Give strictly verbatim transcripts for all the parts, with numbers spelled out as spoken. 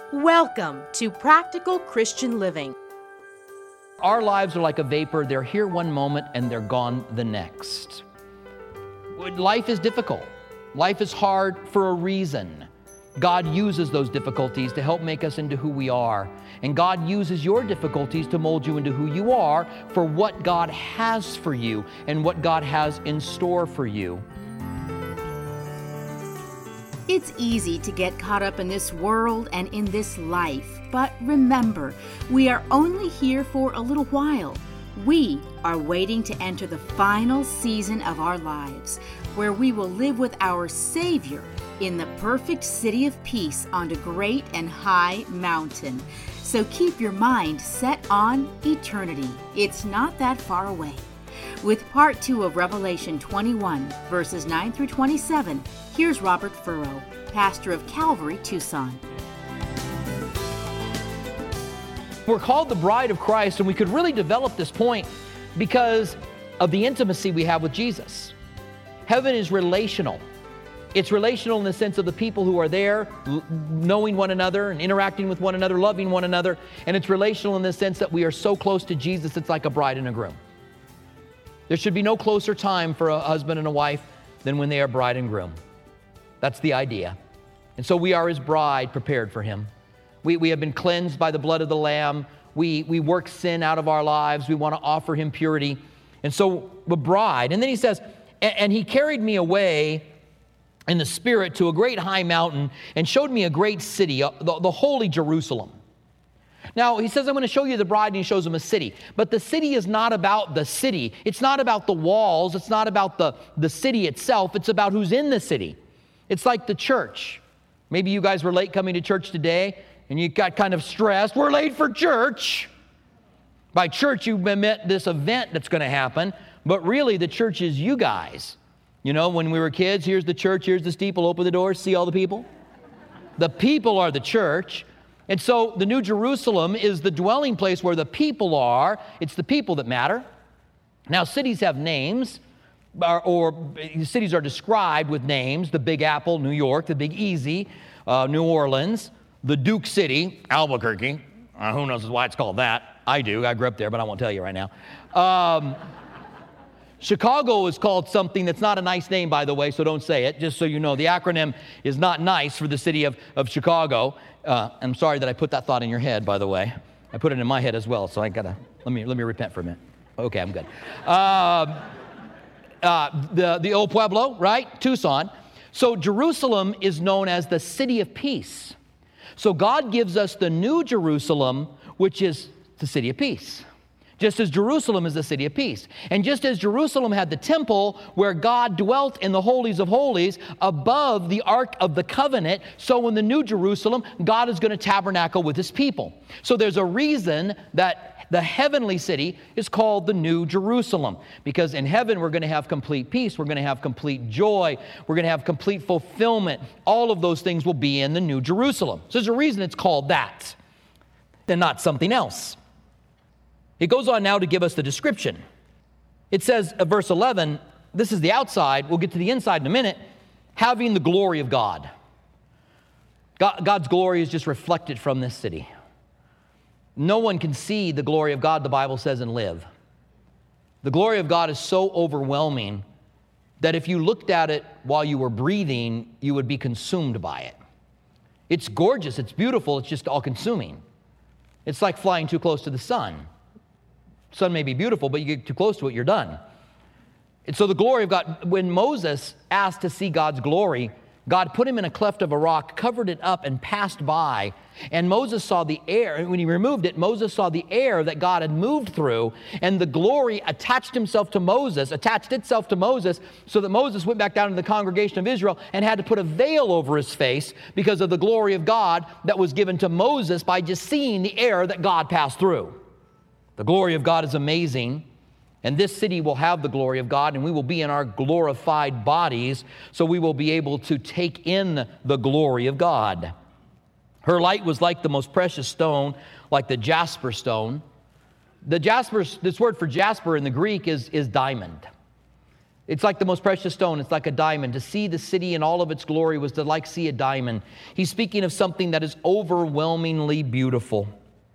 Welcome to Practical Christian Living. Our lives are like a vapor. They're here one moment and they're gone the next. Life is difficult. Life is hard for a reason. God uses those difficulties to help make us into who we are. And God uses your difficulties to mold you into who you are for what God has for you and what God has in store for you. It's easy to get caught up in this world and in this life, but remember, we are only here for a little while. We are waiting to enter the final season of our lives, where we will live with our Savior in the perfect city of peace on the great and high mountain. So keep your mind set on eternity. It's not that far away. With part two of Revelation twenty-one, verses nine through twenty-seven, here's Robert Furrow, pastor of Calvary, Tucson. We're called the bride of Christ, and we could really develop this point because of the intimacy we have with Jesus. Heaven is relational. It's relational in the sense of the people who are there, l- knowing one another and interacting with one another, loving one another. And it's relational in the sense that we are so close to Jesus, it's like a bride and a groom. There should be no closer time for a husband and a wife than when they are bride and groom. That's the idea. And so we are his bride, prepared for him. We, we have been cleansed by the blood of the Lamb. We, we work sin out of our lives. We want to offer him purity. And so the bride. And then he says, and, and he carried me away in the Spirit to a great high mountain and showed me a great city, uh, the, the holy Jerusalem. Now, he says, I'm going to show you the bride, and he shows him a city. But the city is not about the city. It's not about the walls. It's not about the, the city itself. It's about who's in the city. It's like the church. Maybe you guys were late coming to church today, and you got kind of stressed. We're late for church. By church, you meant this event that's going to happen. But really, the church is you guys. You know, when we were kids, here's the church, here's the steeple, open the doors, see all the people. The people are the church. And so the New Jerusalem is the dwelling place where the people are. It's the people that matter. Now, cities have names, or, or cities are described with names. The Big Apple, New York, the Big Easy, uh, New Orleans, the Duke City, Albuquerque. Uh, who knows why it's called that? I do. I grew up there, but I won't tell you right now. Um, Chicago is called something that's not a nice name, by the way, so don't say it, just so you know. The acronym is not nice for the city of, of Chicago. Uh, I'm sorry that I put that thought in your head, by the way. I put it in my head as well, so I gotta, let me let me repent for a minute. Okay, I'm good. Uh, uh, the, the old Pueblo, right? Tucson. So Jerusalem is known as the city of peace. So God gives us the new Jerusalem, which is the city of peace. Just as Jerusalem is the city of peace. And just as Jerusalem had the temple where God dwelt in the holies of holies above the Ark of the Covenant, so in the New Jerusalem, God is going to tabernacle with his people. So there's a reason that the heavenly city is called the New Jerusalem. Because in heaven, we're going to have complete peace. We're going to have complete joy. We're going to have complete fulfillment. All of those things will be in the New Jerusalem. So there's a reason it's called that, and not something else. It goes on now to give us the description. It says, uh, verse eleven, this is the outside. We'll get to the inside in a minute. Having the glory of God. God. God's glory is just reflected from this city. No one can see the glory of God, the Bible says, and live. The glory of God is so overwhelming that if you looked at it while you were breathing, you would be consumed by it. It's gorgeous. It's beautiful. It's just all-consuming. It's like flying too close to the sun. Sun may be beautiful, but you get too close to it, you're done. And so the glory of God, when Moses asked to see God's glory, God put him in a cleft of a rock, covered it up, and passed by. And Moses saw the air. And when he removed it, Moses saw the air that God had moved through, and the glory attached himself to Moses, attached itself to Moses, so that Moses went back down to the congregation of Israel and had to put a veil over his face because of the glory of God that was given to Moses by just seeing the air that God passed through. The glory of God is amazing, and this city will have the glory of God, and we will be in our glorified bodies, so we will be able to take in the glory of God. Her light was like the most precious stone, like the jasper stone. The jasper, this word for jasper in the Greek is, is diamond. It's like the most precious stone. It's like a diamond. To see the city in all of its glory was to like see a diamond. He's speaking of something that is overwhelmingly beautiful.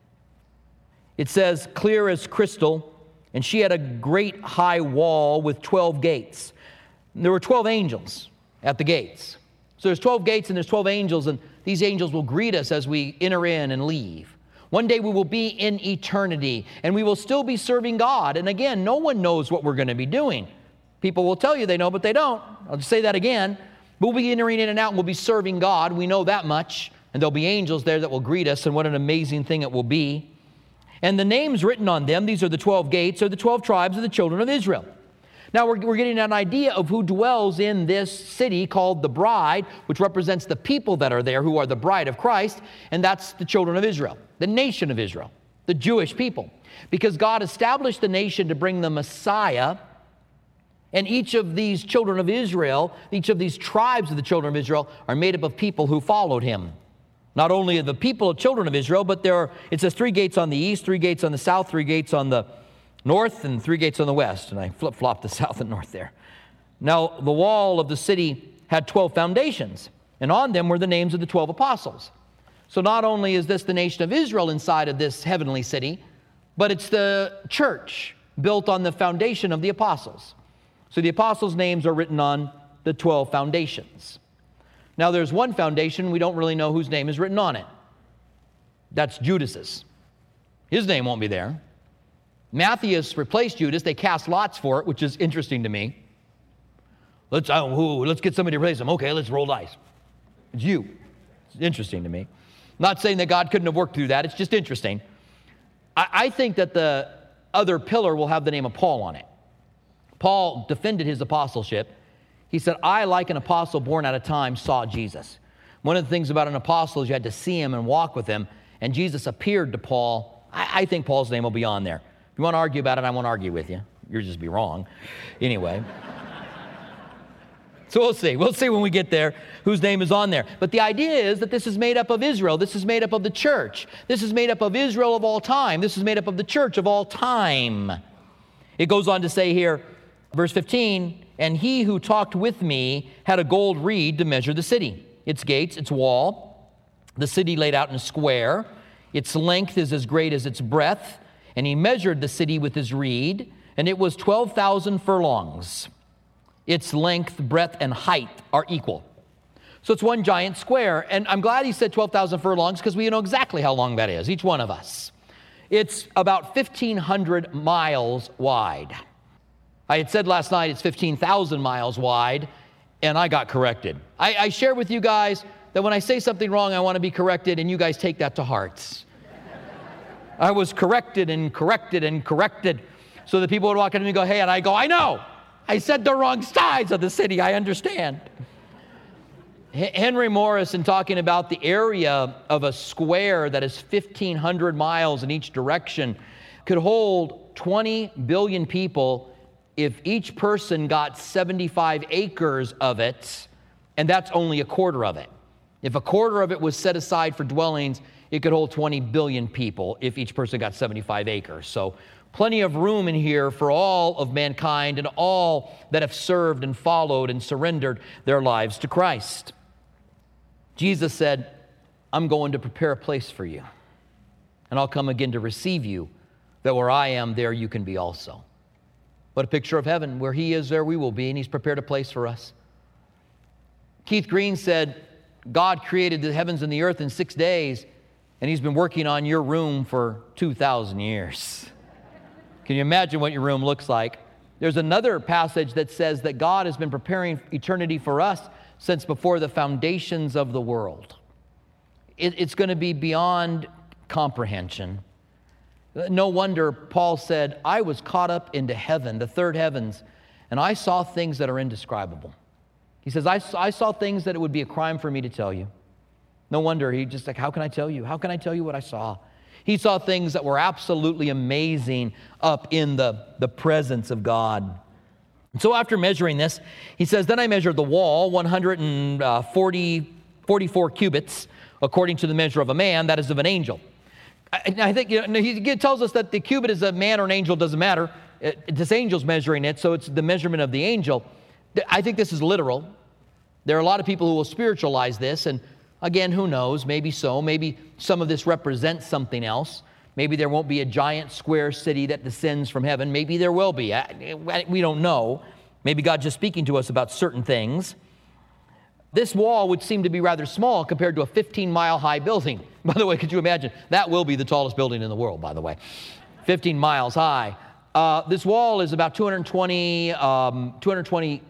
It says, clear as crystal, and she had a great high wall with twelve gates. And there were twelve angels at the gates. So there's twelve gates and there's twelve angels, and these angels will greet us as we enter in and leave. One day we will be in eternity, and we will still be serving God. And again, no one knows what we're going to be doing. People will tell you they know, but they don't. I'll just say that again. We'll be entering in and out, and we'll be serving God. We know that much. And there'll be angels there that will greet us, and what an amazing thing it will be. And the names written on them, these are the twelve gates, are the twelve tribes of the children of Israel. Now we're, we're getting an idea of who dwells in this city called the bride, which represents the people that are there who are the bride of Christ, and that's the children of Israel, the nation of Israel, the Jewish people. Because God established the nation to bring the Messiah. And each of these children of Israel, each of these tribes of the children of Israel are made up of people who followed him. Not only the people of children of Israel, but there are, it says three gates on the east, three gates on the south, three gates on the north, and three gates on the west. And I flip-flopped the south and north there. Now, the wall of the city had twelve foundations, and on them were the names of the twelve apostles. So not only is this the nation of Israel inside of this heavenly city, but it's the church built on the foundation of the apostles. So the apostles' names are written on the twelve foundations. Now there's one foundation, we don't really know whose name is written on it. That's Judas's. His name won't be there. Matthias replaced Judas. They cast lots for it, which is interesting to me. Let's, oh, ooh, let's get somebody to replace him. Okay, let's roll dice. It's you. It's interesting to me. I'm not saying that God couldn't have worked through that. It's just interesting. I, I think that the other pillar will have the name of Paul on it. Paul defended his apostleship. He said, I, like an apostle born at a time, saw Jesus. One of the things about an apostle is you had to see him and walk with him, and Jesus appeared to Paul. I, I think Paul's name will be on there. If you want to argue about it, I won't argue with you. You'll just be wrong. Anyway. So we'll see. We'll see when we get there whose name is on there. But the idea is that this is made up of Israel. This is made up of the church. This is made up of Israel of all time. This is made up of the church of all time. It goes on to say here, verse fifteen, and he who talked with me had a gold reed to measure the city, its gates, its wall, the city laid out in a square. Its length is as great as its breadth. And he measured the city with his reed, and it was twelve thousand furlongs. Its length, breadth, and height are equal. So it's one giant square. And I'm glad he said twelve thousand furlongs because we know exactly how long that is, each one of us. It's about fifteen hundred miles wide. I had said last night it's fifteen thousand miles wide, and I got corrected. I, I share with you guys that when I say something wrong, I want to be corrected, and you guys take that to heart. I was corrected and corrected and corrected so that people would walk up to me and go, hey, and I go, I know. I said the wrong sides of the city. I understand. H- Henry Morris, in talking about the area of a square that is fifteen hundred miles in each direction, could hold twenty billion people if each person got seventy-five acres of it, and that's only a quarter of it. If a quarter of it was set aside for dwellings, it could hold twenty billion people if each person got seventy-five acres. So plenty of room in here for all of mankind and all that have served and followed and surrendered their lives to Christ. Jesus said, I'm going to prepare a place for you, and I'll come again to receive you, that where I am, there you can be also. What a picture of heaven. Where he is, there we will be, and he's prepared a place for us. Keith Green said, God created the heavens and the earth in six days, and he's been working on your room for two thousand years. Can you imagine what your room looks like? There's another passage that says that God has been preparing eternity for us since before the foundations of the world. It, it's going to be beyond comprehension. No wonder Paul said, I was caught up into heaven, the third heavens, and I saw things that are indescribable. He says, I, I saw things that it would be a crime for me to tell you. No wonder he just like, how can I tell you? How can I tell you what I saw? He saw things that were absolutely amazing up in the, the presence of God. And so after measuring this, he says, then I measured the wall, one hundred forty, forty-four cubits, according to the measure of a man, that is of an angel. I, I think, you know, he tells us that the cubit is a man or an angel, doesn't matter. It, this angel's measuring it, so it's the measurement of the angel. I think this is literal. There are a lot of people who will spiritualize this, and again, who knows? Maybe so. Maybe some of this represents something else. Maybe there won't be a giant square city that descends from heaven. Maybe there will be. I, we don't know. Maybe God's just speaking to us about certain things. This wall would seem to be rather small compared to a fifteen-mile high building. By the way, could you imagine? That will be the tallest building in the world, by the way. fifteen miles high. Uh, this wall is about two hundred twenty, um, two hundred twenty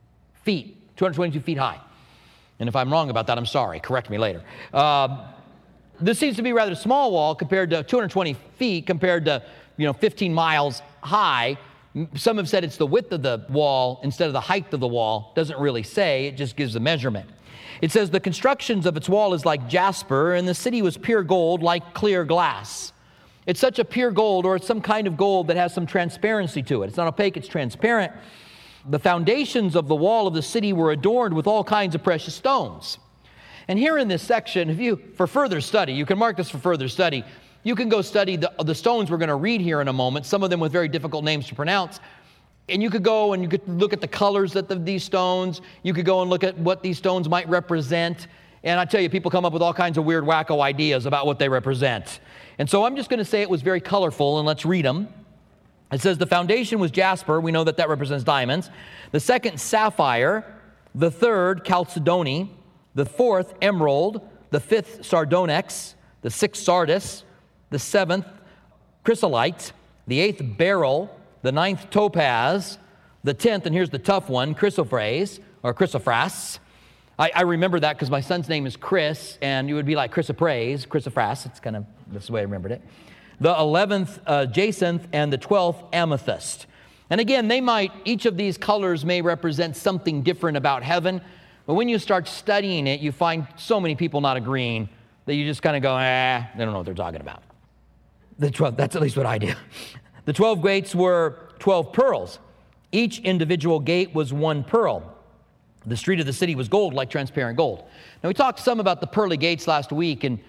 feet, two hundred twenty-two feet high. And if I'm wrong about that, I'm sorry. Correct me later. Um, this seems to be a rather small wall compared to two hundred twenty feet compared to, you know, fifteen miles high. Some have said it's the width of the wall instead of the height of the wall. Doesn't really say. It just gives the measurement. It says the constructions of its wall is like jasper, and the city was pure gold like clear glass. It's such a pure gold, or it's some kind of gold that has some transparency to it. It's not opaque, it's transparent. The foundations of the wall of the city were adorned with all kinds of precious stones. And here in this section, if you, for further study, you can mark this for further study, you can go study the, the stones we're going to read here in a moment, some of them with very difficult names to pronounce. And you could go and you could look at the colors of the, these stones. You could go and look at what these stones might represent. And I tell you, people come up with all kinds of weird, wacko ideas about what they represent. And so I'm just going to say it was very colorful, and let's read them. It says the foundation was jasper. We know that that represents diamonds. The second, sapphire. The third, chalcedony. The fourth, emerald. The fifth, sardonyx. The sixth, sardis. The seventh, chrysolite. The eighth, beryl. The ninth, topaz. The tenth, and here's the tough one, chrysoprase, or chrysoprase. I, I remember that because my son's name is Chris, and it would be like chrysoprase, chrysoprase. It's kind of, that's the way I remembered it. The eleventh, uh, jacinth, and the twelfth, amethyst. And again, they might, each of these colors may represent something different about heaven, but when you start studying it, you find so many people not agreeing that you just kind of go, eh, they don't know what they're talking about. The twelve, that's at least what I do. The twelve gates were twelve pearls. Each individual gate was one pearl. The street of the city was gold, like transparent gold. Now, we talked some about the pearly gates last week, and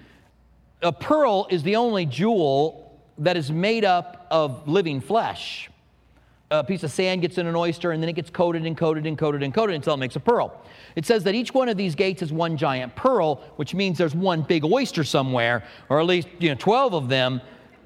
a pearl is the only jewel that is made up of living flesh. A piece of sand gets in an oyster, and then it gets coated and coated and coated and coated until it makes a pearl. It says that each one of these gates is one giant pearl, which means there's one big oyster somewhere, or at least, you know, twelve of them.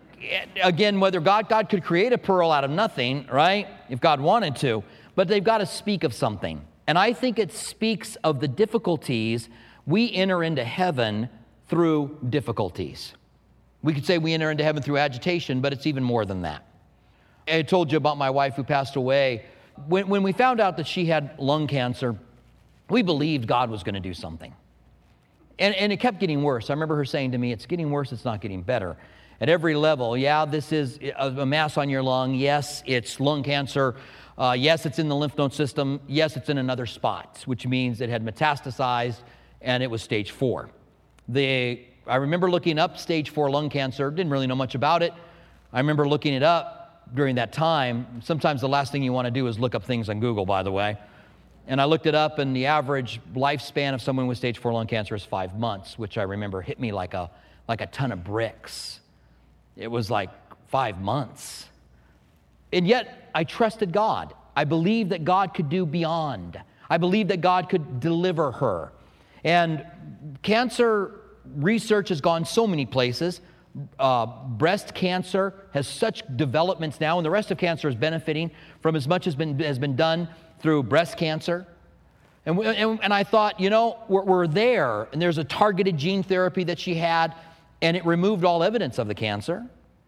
Again, whether God, God could create a pearl out of nothing, right, if God wanted to, but they've got to speak of something. And I think it speaks of the difficulties we enter into heaven through difficulties. We could say we enter into heaven through agitation, but it's even more than that. I told you about my wife who passed away. When, when we found out that she had lung cancer, we believed God was going to do something. And, and it kept getting worse. I remember her saying to me, it's getting worse, it's not getting better. At every level, yeah, this is a mass on your lung. Yes, it's lung cancer. Uh, yes, it's in the lymph node system. Yes, it's in another spot, which means it had metastasized and it was stage four. The, I remember looking up stage four lung cancer, didn't really know much about it. I remember looking it up during that time. Sometimes the last thing you want to do is look up things on Google, by the way. And I looked it up, and the average lifespan of someone with stage four lung cancer is five months, which I remember hit me like a, like a ton of bricks. It was like five months. And yet, I trusted God. I believed that God could do beyond. I believed that God could deliver her. And cancer research has gone so many places. Uh, breast cancer has such developments now, and the rest of cancer is benefiting from as much as been, has been done through breast cancer. And, and, and I thought, you know, we're, we're there, and there's a targeted gene therapy that she had, and it removed all evidence of the cancer.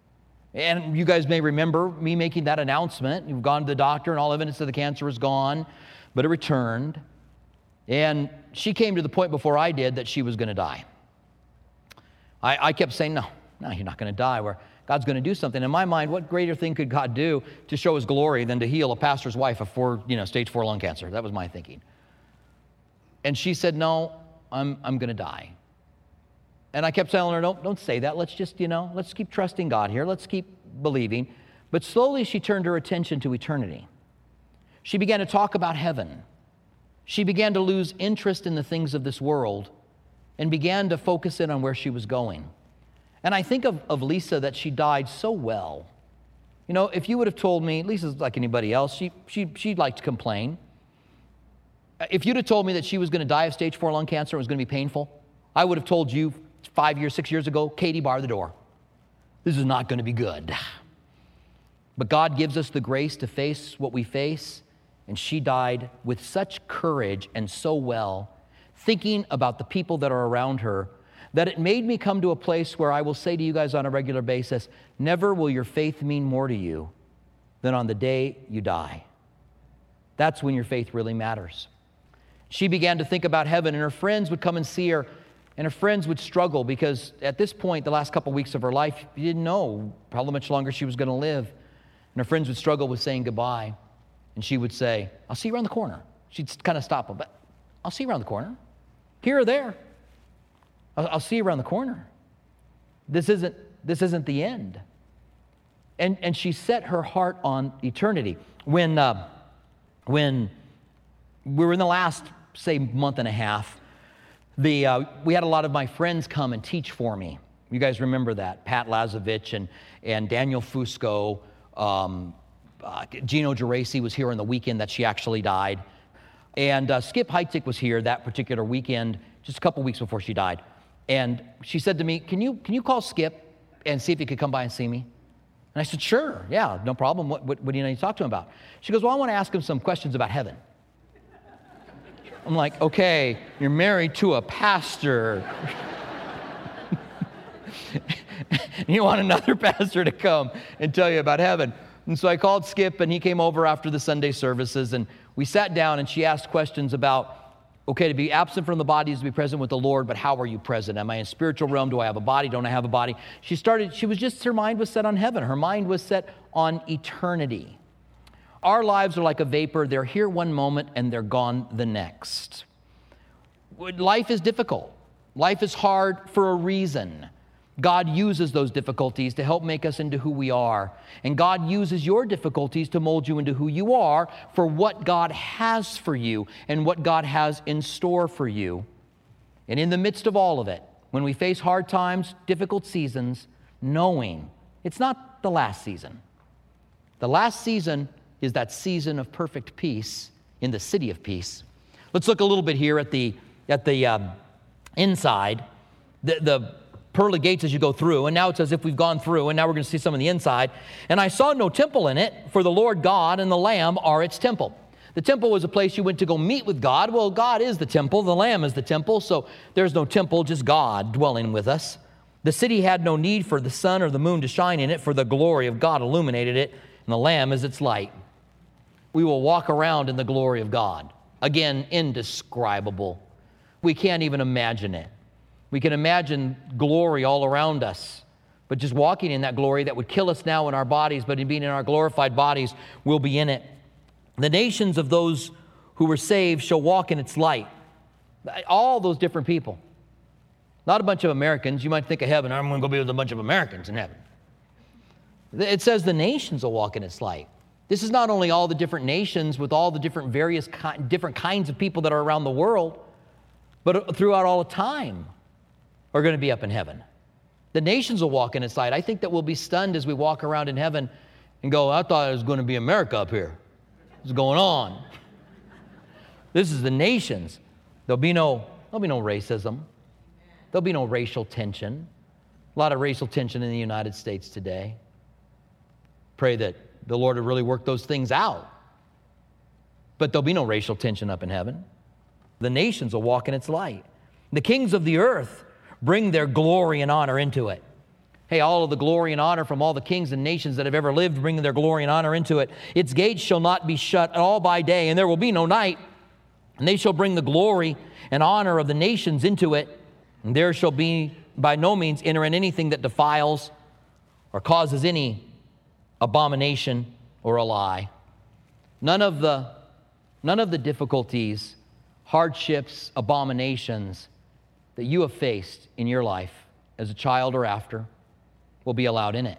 And you guys may remember me making that announcement. You've gone to the doctor, and all evidence of the cancer is gone, but it returned. And she came to the point before I did that she was going to die. I, I kept saying, no, no, you're not going to die. Where God's going to do something. In my mind, what greater thing could God do to show his glory than to heal a pastor's wife of four, you know, stage four lung cancer? That was my thinking. And she said, no, I'm, I'm going to die. And I kept telling her, don't, don't say that. Let's just, you know, let's keep trusting God here. Let's keep believing. But slowly she turned her attention to eternity. She began to talk about heaven. She began to lose interest in the things of this world and began to focus in on where she was going. And I think of, of Lisa, that she died so well. You know, if you would have told me, Lisa's like anybody else, she, she, she liked to complain. If you'd have told me that she was going to die of stage four lung cancer, it was going to be painful, I would have told you five years, six years ago, Katie, bar the door. This is not going to be good. But God gives us the grace to face what we face, and she died with such courage and so well, thinking about the people that are around her, that it made me come to a place where I will say to you guys on a regular basis, never will your faith mean more to you than on the day you die. That's when your faith really matters. She began to think about heaven, and her friends would come and see her, and her friends would struggle because at this point, the last couple of weeks of her life, you didn't know how much longer she was going to live. And her friends would struggle with saying goodbye. And she would say, I'll see you around the corner. She'd kind of stop them, but I'll see you around the corner. Here or there. I'll, I'll see you around the corner. This isn't, this isn't the end. And, and she set her heart on eternity. When, uh, when we were in the last, say, month and a half, the, uh, we had a lot of my friends come and teach for me. You guys remember that. Pat Lazovich and, and Daniel Fusco. Um, uh, Gino Geraci was here on the weekend that she actually died. And uh, Skip Heitzig was here that particular weekend, just a couple weeks before she died. And she said to me, can you, can you call Skip and see if he could come by and see me? And I said, sure, yeah, no problem. What, what, what do you need to talk to him about? She goes, well, I want to ask him some questions about heaven. I'm like, okay, you're married to a pastor. And you want another pastor to come and tell you about heaven. And so I called Skip, and he came over after the Sunday services, and we sat down, and she asked questions about, okay, to be absent from the body is to be present with the Lord, but how are you present? Am I in spiritual realm? Do I have a body? Don't I have a body? She started, she was just, her mind was set on heaven. Her mind was set on eternity. Our lives are like a vapor. They're here one moment, and they're gone the next. Life is difficult. Life is hard for a reason. God uses those difficulties to help make us into who we are. And God uses your difficulties to mold you into who you are for what God has for you and what God has in store for you. And in the midst of all of it, when we face hard times, difficult seasons, knowing it's not the last season. The last season is that season of perfect peace in the city of peace. Let's look a little bit here at the, at the um, inside. The, the pearly gates as you go through, and now it's as if we've gone through, and now we're going to see some of the inside. And I saw no temple in it, for the Lord God and the Lamb are its temple. The temple was a place you went to go meet with God. Well, God is the temple, the Lamb is the temple, so there's no temple, just God dwelling with us. The city had no need for the sun or the moon to shine in it, for the glory of God illuminated it, and the Lamb is its light. We will walk around in the glory of God. Again, indescribable. We can't even imagine it. We can imagine glory all around us, but just walking in that glory that would kill us now in our bodies, but in being in our glorified bodies, we'll be in it. The nations of those who were saved shall walk in its light. All those different people. Not a bunch of Americans. You might think of heaven, I'm going to go be with a bunch of Americans in heaven. It says the nations will walk in its light. This is not only all the different nations with all the different various ki- different kinds of people that are around the world, but throughout all of time are going to be up in heaven. The nations will walk in its light. I think that we'll be stunned as we walk around in heaven and go, I thought it was going to be America up here. What's going on? This is the nations. There'll be no, there'll be no racism. There'll be no racial tension. A lot of racial tension in the United States today. Pray that the Lord will really work those things out. But there'll be no racial tension up in heaven. The nations will walk in its light. The kings of the earth bring their glory and honor into it. Hey, all of the glory and honor from all the kings and nations that have ever lived, bring their glory and honor into it. Its gates shall not be shut all by day, and there will be no night. And they shall bring the glory and honor of the nations into it. And there shall be by no means enter in anything that defiles or causes any abomination or a lie. None of the, none of the difficulties, hardships, abominations that you have faced in your life as a child or after will be allowed in it.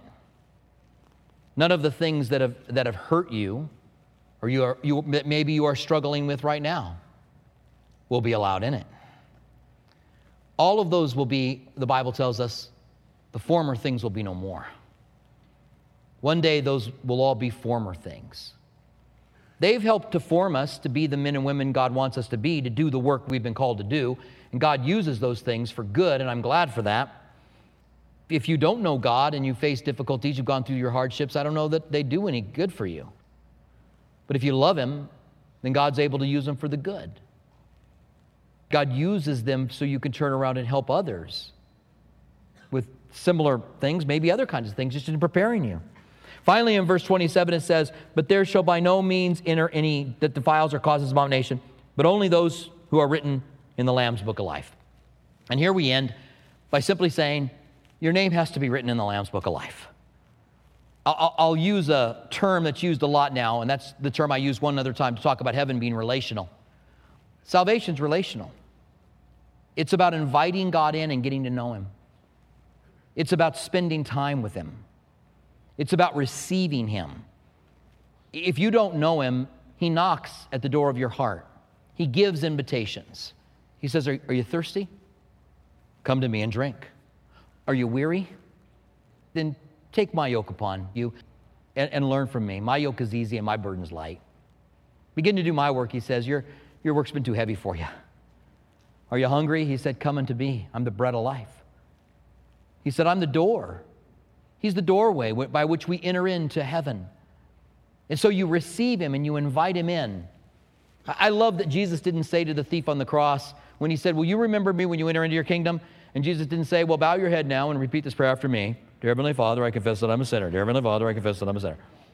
None of the things that have, that have hurt you or you are, you, maybe you are struggling with right now will be allowed in it. All of those will be, the Bible tells us, the former things will be no more. One day those will all be former things. They've helped to form us to be the men and women God wants us to be, to do the work we've been called to do. And God uses those things for good, and I'm glad for that. If you don't know God and you face difficulties, you've gone through your hardships, I don't know that they do any good for you. But if you love Him, then God's able to use them for the good. God uses them so you can turn around and help others with similar things, maybe other kinds of things, just in preparing you. Finally, in verse twenty-seven, it says, "But there shall by no means enter any that defiles or causes abomination, but only those who are written in the Lamb's Book of Life." And here we end by simply saying, your name has to be written in the Lamb's Book of Life. I'll, I'll use a term that's used a lot now, and that's the term I used one other time to talk about heaven being relational. Salvation's relational. It's about inviting God in and getting to know Him. It's about spending time with Him. It's about receiving Him. If you don't know Him, He knocks at the door of your heart. He gives invitations. He says, are, are you thirsty? Come to me and drink. Are you weary? Then take my yoke upon you and, and learn from me. My yoke is easy and my burden is light. Begin to do my work, He says. Your, your work's been too heavy for you. Are you hungry? He said, come unto me. I'm the bread of life. He said, I'm the door. He's the doorway by which we enter into heaven. And so you receive Him and you invite Him in. I love that Jesus didn't say to the thief on the cross when He said, will you remember me when you enter into your kingdom? And Jesus didn't say, well, bow your head now and repeat this prayer after me. Dear Heavenly Father, I confess that I'm a sinner. Dear Heavenly Father, I confess that I'm a sinner.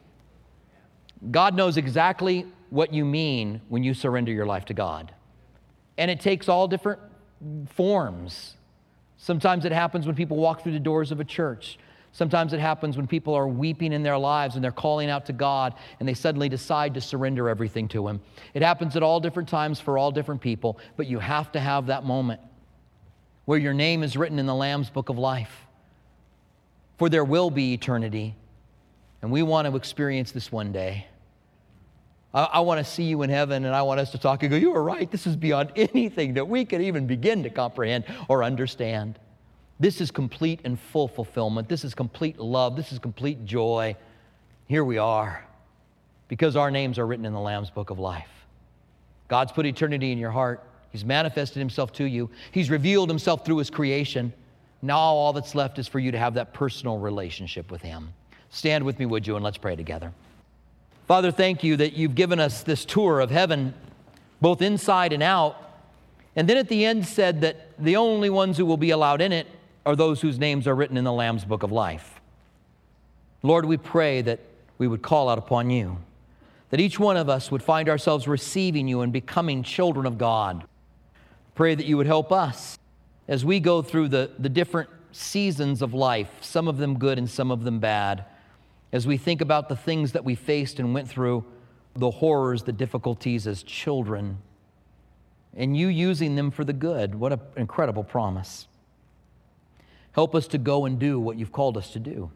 God knows exactly what you mean when you surrender your life to God. And it takes all different forms. Sometimes it happens when people walk through the doors of a church. Sometimes it happens when people are weeping in their lives and they're calling out to God and they suddenly decide to surrender everything to Him. It happens at all different times for all different people, but you have to have that moment where your name is written in the Lamb's Book of Life. For there will be eternity, and we want to experience this one day. I, I want to see you in heaven, and I want us to talk and go, you are right, this is beyond anything that we could even begin to comprehend or understand. This is complete and full fulfillment. This is complete love. This is complete joy. Here we are, because our names are written in the Lamb's Book of Life. God's put eternity in your heart. He's manifested Himself to you. He's revealed Himself through His creation. Now all that's left is for you to have that personal relationship with Him. Stand with me, would you, and let's pray together. Father, thank you that you've given us this tour of heaven, both inside and out, and then at the end said that the only ones who will be allowed in it are those whose names are written in the Lamb's Book of Life. Lord, we pray that we would call out upon you, that each one of us would find ourselves receiving you and becoming children of God. Pray that you would help us as we go through the, the different seasons of life, some of them good and some of them bad, as we think about the things that we faced and went through, the horrors, the difficulties as children, and you using them for the good. What an incredible promise. Help us to go and do what you've called us to do,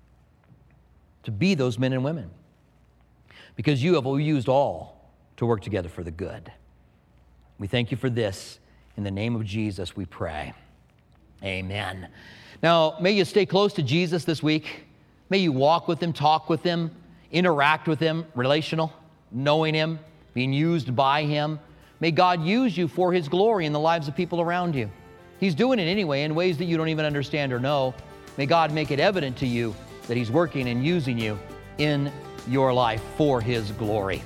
to be those men and women, because you have used all to work together for the good. We thank you for this. In the name of Jesus, we pray. Amen. Now, may you stay close to Jesus this week. May you walk with Him, talk with Him, interact with Him, relational, knowing Him, being used by Him. May God use you for His glory in the lives of people around you. He's doing it anyway in ways that you don't even understand or know. May God make it evident to you that He's working and using you in your life for His glory.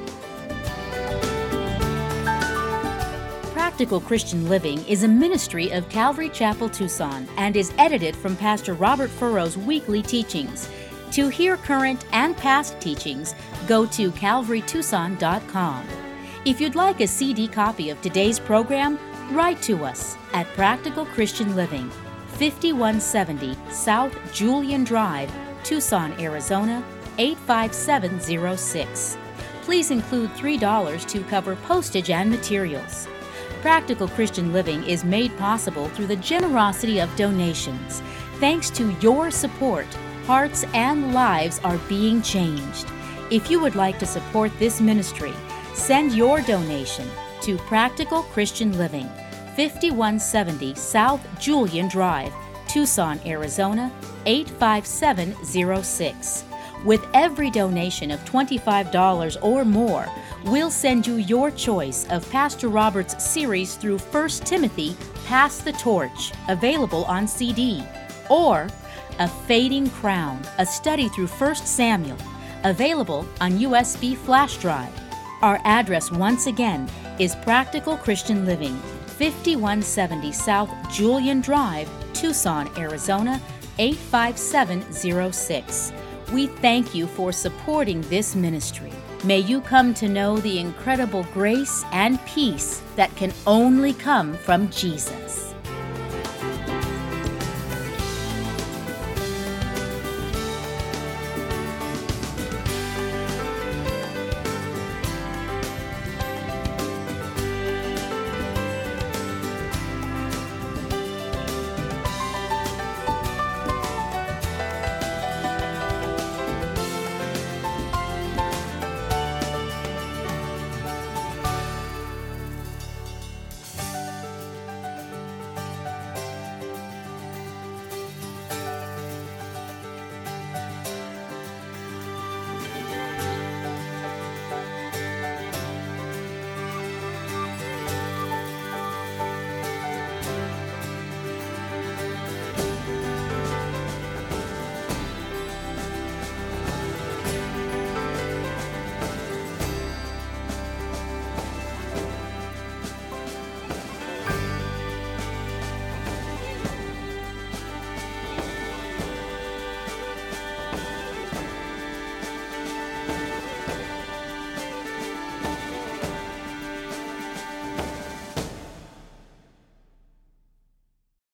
Practical Christian Living is a ministry of Calvary Chapel, Tucson, and is edited from Pastor Robert Furrow's weekly teachings. To hear current and past teachings, go to calvary tucson dot com. If you'd like a C D copy of today's program, write to us at Practical Christian Living, fifty-one seventy South Julian Drive, Tucson, Arizona, eight five seven zero six. Please include three dollars to cover postage and materials. Practical Christian Living is made possible through the generosity of donations. Thanks to your support, hearts and lives are being changed. If you would like to support this ministry, send your donation to Practical Christian Living, fifty-one seventy South Julian Drive, Tucson, Arizona, eight five seven zero six. With every donation of twenty-five dollars or more, we'll send you your choice of Pastor Robert's series through First Timothy, Pass the Torch, available on C D, or A Fading Crown, a study through First Samuel, available on U S B flash drive. Our address once again is Practical Christian Living, fifty-one seventy South Julian Drive, Tucson, Arizona, eight five seven zero six. We thank you for supporting this ministry. May you come to know the incredible grace and peace that can only come from Jesus.